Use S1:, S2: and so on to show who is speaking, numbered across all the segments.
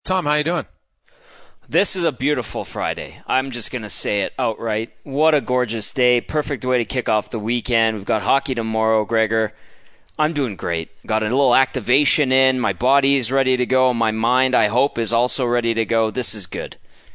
S1: Tom, how you doing?
S2: This is a beautiful Friday. I'm just going to say it outright. What a gorgeous day. Perfect way to kick off the weekend. We've got hockey tomorrow, Gregor. I'm doing great. Got a little activation in. My body's ready to go. My mind, I hope, is also ready to go. This is good.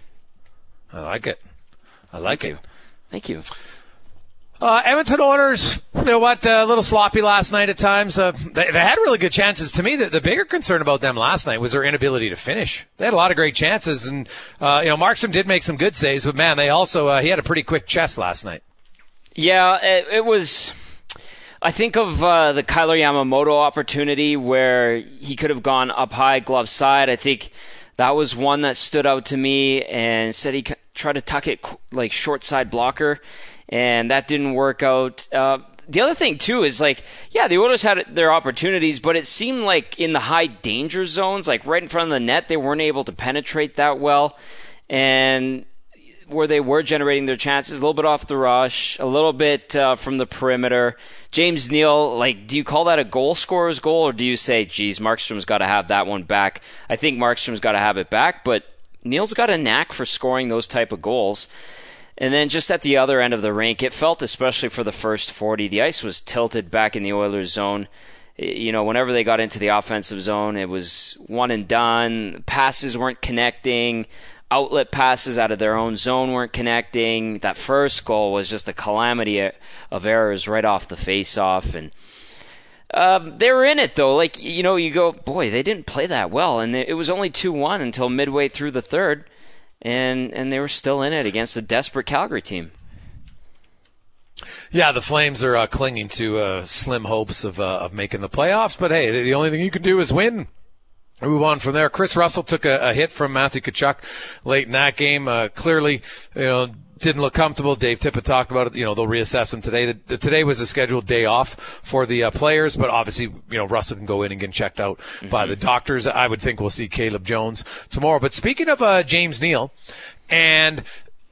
S1: I like it. Thank you.
S2: Thank you.
S1: Edmonton Oilers, you know what, a little sloppy last night at times. They had really good chances. To me, the bigger concern about them last night was their inability to finish. They had a lot of great chances, and Markstrom did make some good saves, but man, they also he had a pretty quick chest last night.
S2: Yeah, it was. I think of the Kyler Yamamoto opportunity where he could have gone up high, glove side. I think that was one that stood out to me, and instead he tried to tuck it like short side blocker. And that didn't work out. The other thing, too, is the Oilers had their opportunities, but it seemed like in the high danger zones, like right in front of the net, they weren't able to penetrate that well. And where they were generating their chances, a little bit off the rush, a little bit from the perimeter. James Neal, do you call that a goal scorer's goal, or do you say, geez, Markstrom's got to have that one back? I think Markstrom's got to have it back, but Neal's got a knack for scoring those type of goals. And then just at the other end of the rink, it felt, especially for the first 40, the ice was tilted back in the Oilers' zone. Whenever they got into the offensive zone, it was one and done. Passes weren't connecting. Outlet passes out of their own zone weren't connecting. That first goal was just a calamity of errors right off the face-off. And they were in it, though. You go, boy, they didn't play that well. And it was only 2-1 until midway through the third. And they were still in it against a desperate Calgary team.
S1: Yeah, the Flames are clinging to slim hopes of making the playoffs. But, hey, the only thing you can do is win. Move on from there. Chris Russell took a hit from Matthew Tkachuk late in that game. Clearly, didn't look comfortable. Dave Tippett talked about it. They'll reassess him today. Today was a scheduled day off for the players, but obviously, Russell can go in and get checked out by the doctors. I would think we'll see Caleb Jones tomorrow. But speaking of James Neal, and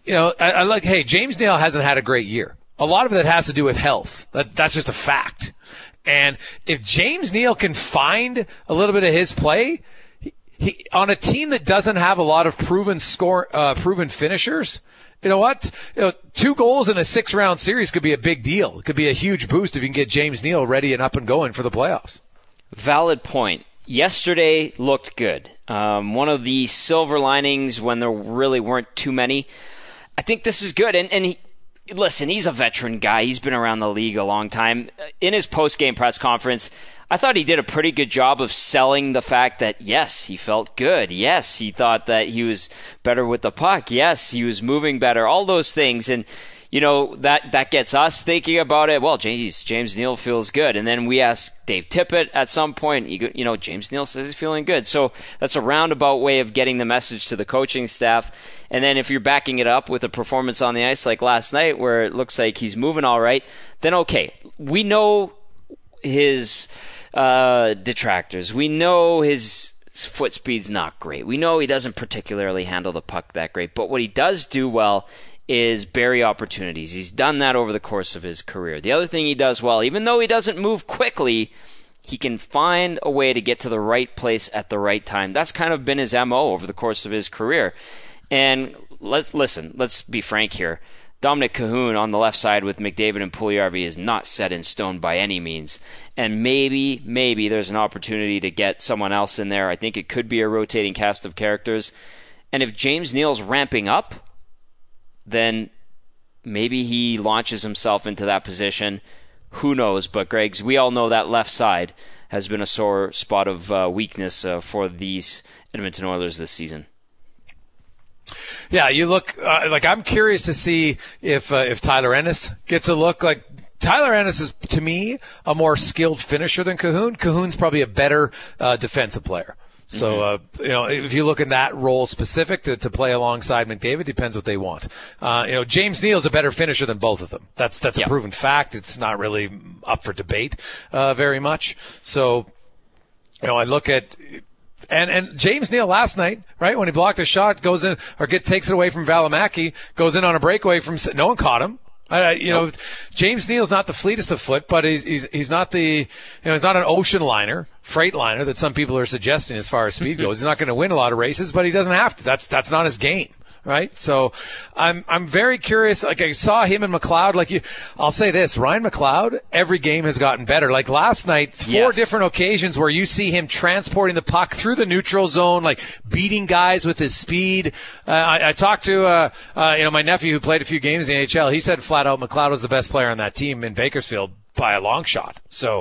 S1: James Neal hasn't had a great year. A lot of it has to do with health. That's just a fact. And if James Neal can find a little bit of his play, he on a team that doesn't have a lot of proven finishers. You know what? 2 goals in a 6-round series could be a big deal. It could be a huge boost if you can get James Neal ready and up and going for the playoffs.
S2: Valid point. Yesterday looked good. One of the silver linings when there really weren't too many. I think this is good. And listen, he's a veteran guy. He's been around the league a long time. In his post-game press conference, I thought he did a pretty good job of selling the fact that, yes, he felt good. Yes, he thought that he was better with the puck. Yes, he was moving better. All those things. And, that gets us thinking about it. Well, James Neal feels good. And then we ask Dave Tippett at some point, James Neal says he's feeling good. So that's a roundabout way of getting the message to the coaching staff. And then if you're backing it up with a performance on the ice like last night where it looks like he's moving all right, then okay. We know his detractors. We know his foot speed's not great. We know he doesn't particularly handle the puck that great. But what he does do well is bury opportunities. He's done that over the course of his career. The other thing he does well, even though he doesn't move quickly, he can find a way to get to the right place at the right time. That's kind of been his MO over the course of his career. And let's be frank here. Dominic Cahoon on the left side with McDavid and Puljujarvi is not set in stone by any means. And maybe there's an opportunity to get someone else in there. I think it could be a rotating cast of characters. And if James Neal's ramping up, then maybe he launches himself into that position. Who knows? But, Greggs, we all know that left side has been a sore spot of weakness for these Edmonton Oilers this season.
S1: Yeah, you look I'm curious to see if Tyler Ennis gets a look. Tyler Ennis is, to me, a more skilled finisher than Cahoon. Cahoon's probably a better defensive player. So, if you look in that role specific to play alongside McDavid, depends what they want. James Neal's a better finisher than both of them. That's a proven fact. It's not really up for debate, very much. So, I look at, and James Neal last night, right, when he blocked a shot, goes in, or takes it away from Valimaki, goes in on a breakaway no one caught him. James Neal's not the fleetest of foot, but he's not he's not an ocean liner, freight liner that some people are suggesting as far as speed goes. He's not going to win a lot of races, but he doesn't have to. That's not his game. Right. So I'm very curious. Like I saw him and McLeod, I'll say this, Ryan McLeod, every game has gotten better. Like last night, four different occasions where you see him transporting the puck through the neutral zone, like beating guys with his speed. I talked to, my nephew who played a few games in the NHL. He said flat out McLeod was the best player on that team in Bakersfield by a long shot. So,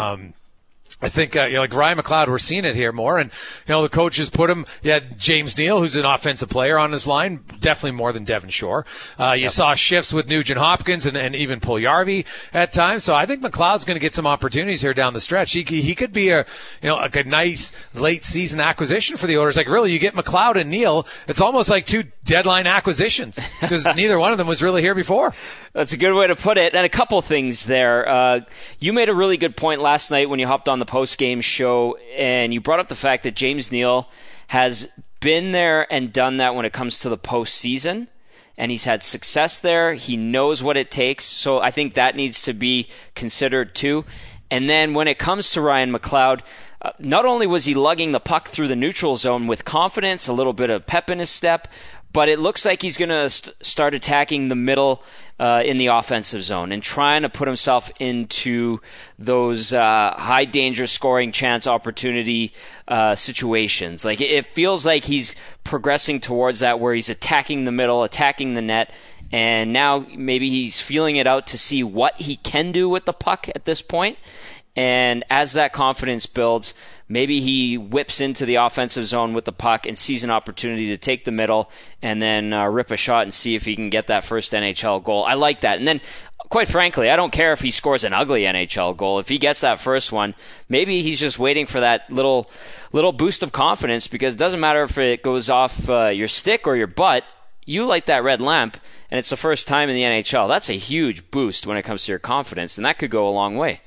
S1: I think, like Ryan McLeod, we're seeing it here more. And, the coaches put him, you had James Neal, who's an offensive player on his line, definitely more than Devon Shore. You saw shifts with Nugent Hopkins and even Puljujarvi at times. So I think McLeod's going to get some opportunities here down the stretch. He could be a nice late season acquisition for the Oilers. Like really, you get McLeod and Neal, it's almost like two deadline acquisitions because neither one of them was really here before.
S2: That's a good way to put it. And a couple things there. You made a really good point last night when you hopped on the post-game show, and you brought up the fact that James Neal has been there and done that when it comes to the postseason, and he's had success there. He knows what it takes, so I think that needs to be considered too. And then when it comes to Ryan McLeod, not only was he lugging the puck through the neutral zone with confidence, a little bit of pep in his step, but it looks like he's going to start attacking the middle in the offensive zone and trying to put himself into those high danger scoring chance opportunity situations. Like it feels like he's progressing towards that where he's attacking the middle, attacking the net, and now maybe he's feeling it out to see what he can do with the puck at this point. And as that confidence builds, maybe he whips into the offensive zone with the puck and sees an opportunity to take the middle and then rip a shot and see if he can get that first NHL goal. I like that. And then, quite frankly, I don't care if he scores an ugly NHL goal. If he gets that first one, maybe he's just waiting for that little boost of confidence, because it doesn't matter if it goes off your stick or your butt. You light that red lamp, and it's the first time in the NHL. That's a huge boost when it comes to your confidence, and that could go a long way.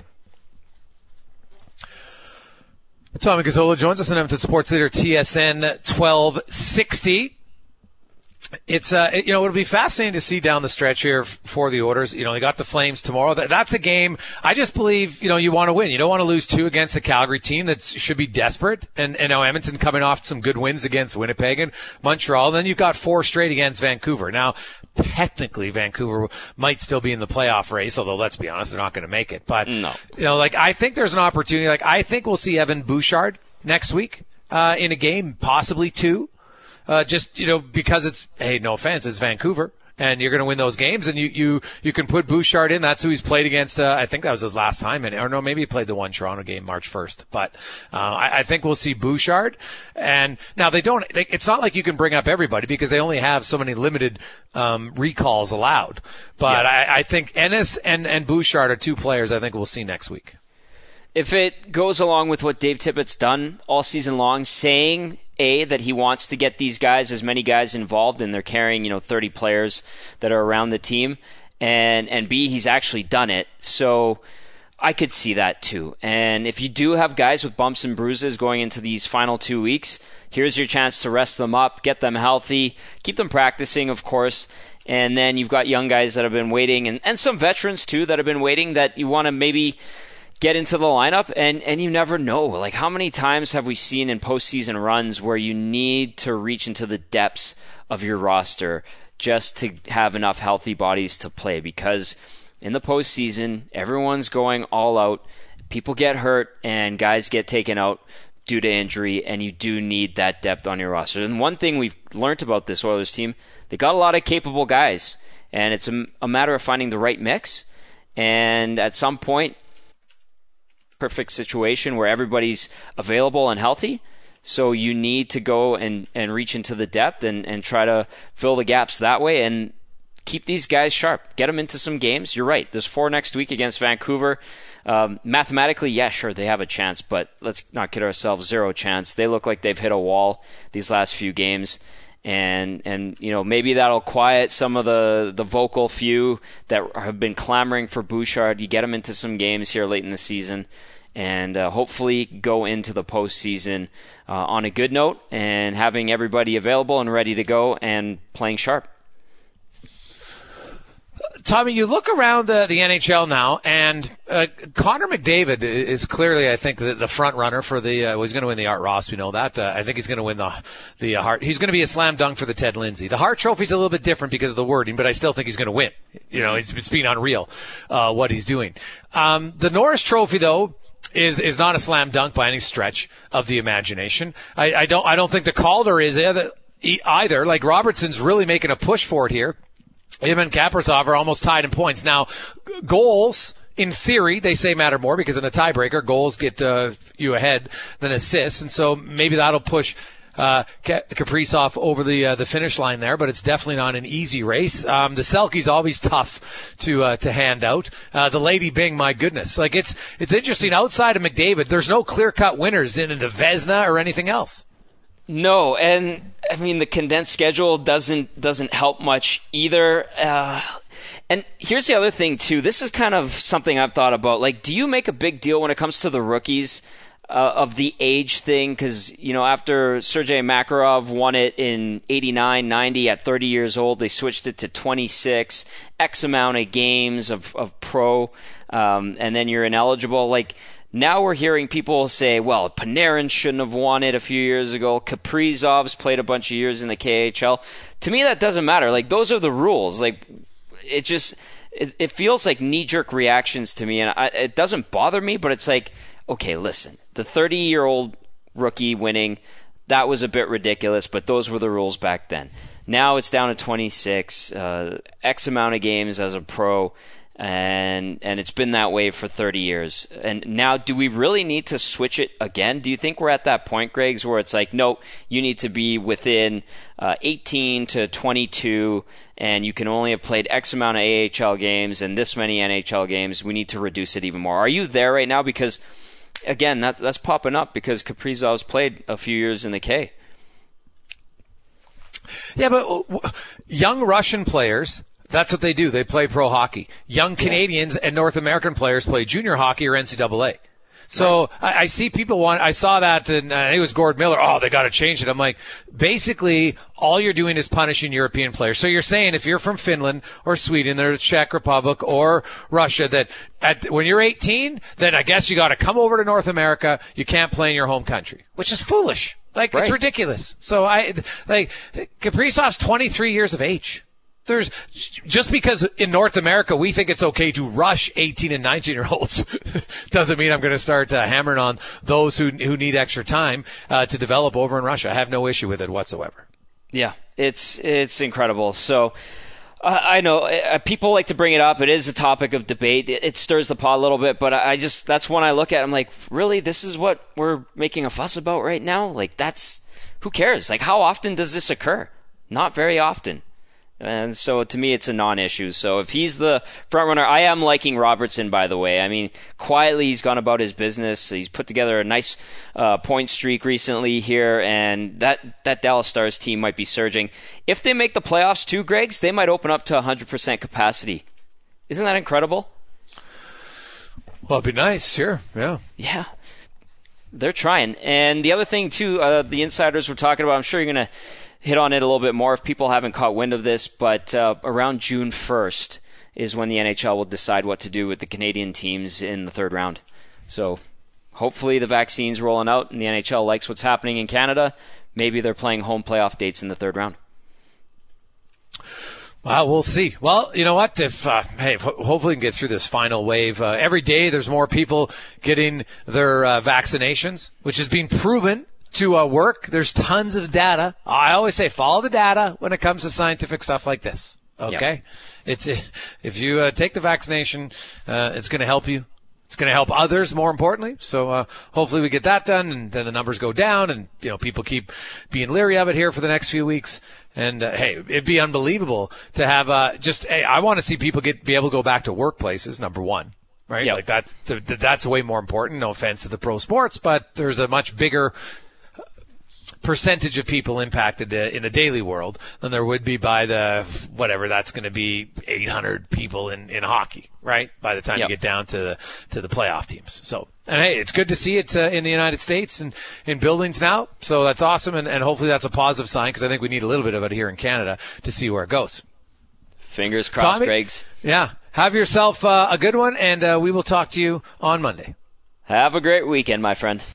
S1: Tommy Gazzola joins us on Edmonton Sports Leader TSN 1260. It's it'll be fascinating to see down the stretch here for the Oilers. They got the Flames tomorrow. That's a game I just believe you want to win. You don't want to lose two against a Calgary team that should be desperate. And now Edmonton coming off some good wins against Winnipeg and Montreal. Then you've got four straight against Vancouver. Now, technically Vancouver might still be in the playoff race, although let's be honest, they're not going to make it. But
S2: no.
S1: I think there's an opportunity. I think we'll see Evan Bouchard next week in a game, possibly two. Because it's, hey, no offense, it's Vancouver, and you're going to win those games, and you can put Bouchard in. That's who he's played against. I think that was his last time, maybe he played the one Toronto game March 1st. But I think we'll see Bouchard. And now it's not like you can bring up everybody because they only have so many limited recalls allowed. But yeah. I think Ennis and Bouchard are two players I think we'll see next week.
S2: If it goes along with what Dave Tippett's done all season long, saying A, that he wants to get these guys, as many guys involved, and they're carrying 30 players that are around the team, and B, he's actually done it. So I could see that too. And if you do have guys with bumps and bruises going into these final 2 weeks, here's your chance to rest them up, get them healthy, keep them practicing, of course. And then you've got young guys that have been waiting, and some veterans too that have been waiting that you want to maybe get into the lineup, and you never know. Like, how many times have we seen in postseason runs where you need to reach into the depths of your roster just to have enough healthy bodies to play? Because in the postseason, everyone's going all out. People get hurt, and guys get taken out due to injury, and you do need that depth on your roster. And one thing we've learned about this Oilers team, they got a lot of capable guys, and it's a matter of finding the right mix. And at some point, perfect situation where everybody's available and healthy, so you need to go and reach into the depth and try to fill the gaps that way and keep these guys sharp. Get them into some games. You're right, there's 4 next week against Vancouver. Mathematically, yeah, sure, they have a chance, but let's not kid ourselves, 0 chance. They look like they've hit a wall these last few games. And maybe that'll quiet some of the vocal few that have been clamoring for Bouchard. You get them into some games here late in the season, and hopefully go into the postseason on a good note and having everybody available and ready to go and playing sharp.
S1: Tommy, you look around the NHL now, and Connor McDavid is clearly, I think, the front runner for the. He's going to win the Art Ross. We know that. I think he's going to win the Hart. He's going to be a slam dunk for the Ted Lindsay. The Hart Trophy's a little bit different because of the wording, but I still think he's going to win. It's being unreal what he's doing. The Norris Trophy, though, is not a slam dunk by any stretch of the imagination. I don't think the Calder is either. Like, Robertson's really making a push for it here. Him and Kaprizov are almost tied in points. Now, goals, in theory, they say matter more because in a tiebreaker, goals get you ahead than assists, and so maybe that'll push Kaprizov over the finish line there, but it's definitely not an easy race. The Selke's always tough to hand out. The Lady Byng, my goodness. Like, it's interesting. Outside of McDavid, there's no clear-cut winners in the Vezina or anything else.
S2: No, and I mean the condensed schedule doesn't help much either. And here's the other thing too. This is kind of something I've thought about. Like, do you make a big deal when it comes to the rookies of the age thing? Because after Sergei Makarov won it in 89, 90 at 30 years old, they switched it to 26, X amount of games of pro, and then you're ineligible. Like, now we're hearing people say, well, Panarin shouldn't have won it a few years ago. Kaprizov's played a bunch of years in the KHL. To me, that doesn't matter. Like, those are the rules. Like, it feels like knee-jerk reactions to me, and it doesn't bother me, but it's like, okay, listen, the 30-year-old rookie winning, that was a bit ridiculous, but those were the rules back then. Now it's down to 26, X amount of games as a pro, and it's been that way for 30 years. And now, do we really need to switch it again? Do you think we're at that point, Greggs, where it's like, no, you need to be within 18 to 22, and you can only have played X amount of AHL games and this many NHL games. We need to reduce it even more. Are you there right now? Because, again, that's popping up because Kaprizov's played a few years in the K.
S1: Yeah, but young Russian players, that's what they do. They play pro hockey. Young Canadians and North American players play junior hockey or NCAA. So right. I see people I saw that, and it was Gord Miller. Oh, they got to change it. I'm like, basically, all you're doing is punishing European players. So you're saying if you're from Finland or Sweden or the Czech Republic or Russia, that when you're 18, then I guess you got to come over to North America. You can't play in your home country, which is foolish. Like, right. It's ridiculous. So Kaprizov's 23 years of age. There's just because in North America we think it's okay to rush 18 and 19-year-olds doesn't mean I'm going to start hammering on those who need extra time to develop over in Russia. I have no issue with it whatsoever.
S2: Yeah, it's incredible. So I know people like to bring it up. It is a topic of debate. It stirs the pot a little bit, but that's when I look at it, I'm like, really, this is what we're making a fuss about right now? Like, who cares? Like, how often does this occur? Not very often. And so to me, it's a non-issue. So if he's the front runner, I am liking Robertson, by the way. I mean, quietly he's gone about his business. He's put together a nice point streak recently here, and that Dallas Stars team might be surging. If they make the playoffs too, Greggs, they might open up to 100% capacity. Isn't that incredible?
S1: Well, it'd be nice, sure. Yeah.
S2: Yeah. They're trying. And the other thing, too, the insiders were talking about, I'm sure you're going to hit on it a little bit more if people haven't caught wind of this, but around June 1st is when the NHL will decide what to do with the Canadian teams in the third round. So hopefully the vaccine's rolling out and the NHL likes what's happening in Canada. Maybe they're playing home playoff dates in the third round.
S1: Well, we'll see. Well, you know what? Hopefully we can get through this final wave. Every day there's more people getting their vaccinations, which is being proven to work. There's tons of data. I always say follow the data when it comes to scientific stuff like this. Okay? Yep. If you take the vaccination, it's going to help you. It's going to help others, more importantly. So hopefully we get that done, and then the numbers go down, and people keep being leery of it here for the next few weeks. And it'd be unbelievable to have I want to see people be able to go back to workplaces. Number one. Right? Yep. Like that's way more important. No offense to the pro sports, but there's a much bigger percentage of people impacted in the daily world than there would be by the whatever that's going to be 800 people in hockey, right? By the time you get down to the playoff teams. So, and hey, it's good to see it in the United States and in buildings now. So that's awesome, and hopefully that's a positive sign because I think we need a little bit of it here in Canada to see where it goes.
S2: Fingers crossed,
S1: Tommy,
S2: Greg's.
S1: Yeah. Have yourself a good one, and we will talk to you on Monday.
S2: Have a great weekend, my friend.